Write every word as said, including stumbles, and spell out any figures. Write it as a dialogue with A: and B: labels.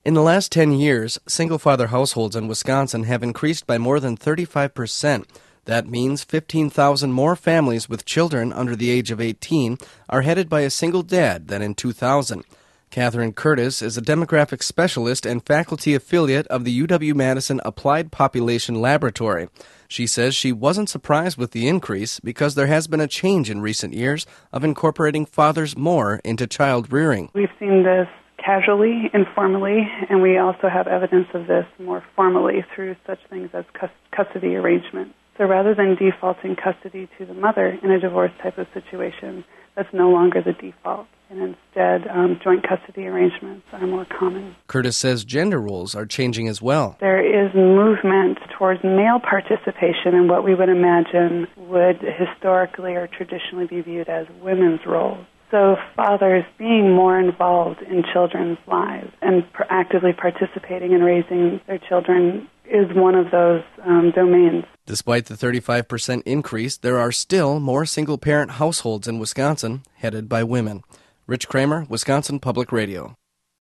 A: In the last ten years, single-father households in Wisconsin have increased by more than thirty-five percent. That means fifteen thousand more families with children under the age of eighteen are headed by a single dad than in two thousand. Catherine Curtis is a demographic specialist and faculty affiliate of the U W-Madison Applied Population Laboratory. She says she wasn't surprised with the increase because there has been a change in recent years of incorporating fathers more into child rearing.
B: We've seen this casually, informally, and we also have evidence of this more formally through such things as custody arrangements. So rather than defaulting custody to the mother in a divorce type of situation, that's no longer the default. And instead, um, joint custody arrangements are more common.
A: Curtis says gender roles are changing as well.
B: There is movement towards male participation in what we would imagine would historically or traditionally be viewed as women's roles. So fathers being more involved in children's lives and per- actively participating in raising their children is one of those um, domains.
A: Despite the thirty-five percent increase, there are still more single-parent households in Wisconsin headed by women. Rich Kramer, Wisconsin Public Radio.